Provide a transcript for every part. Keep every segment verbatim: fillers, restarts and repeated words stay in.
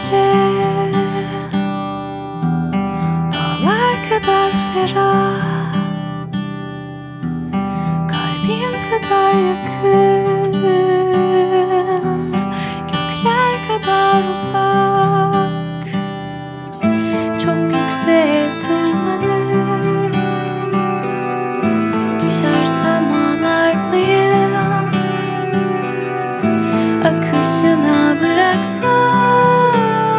gece dağlar kadar ferah, kalbim kadar yakın, gökler kadar uzak. Çok yükseğe tırmanıp düşersem ağlar mıyım? Akışına bıraksam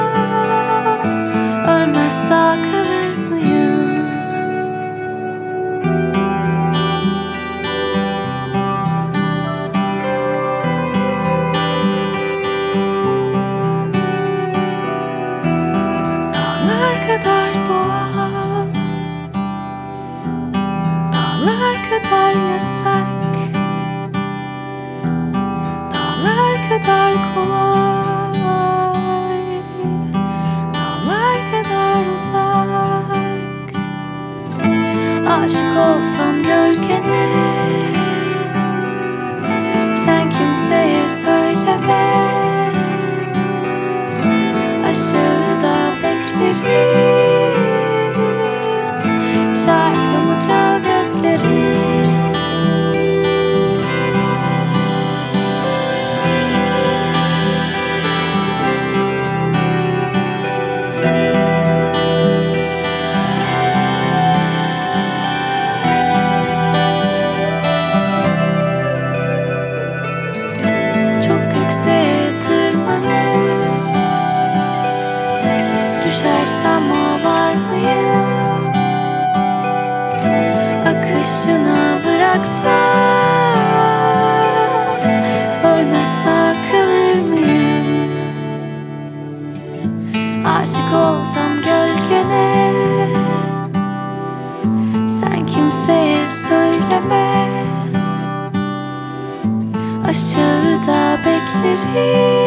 ölmez sağ kalır mıyım? Dağlar kadar doğal, dağlar kadar yasak, dağlar kadar kolay, dağlar kadar uzak. Aşık olsam gölgene, sen kimseye söyleme. Aşağıda beklerim, şarkımı çal göklerim. Çok yükseğe tırmanıp düşersem ağlar mıyım? Akışına bıraksam ölmez sağ kalır mıyım? Aşık olsam gölgene, sen kimseye söyleme. Aşağıda beklerim,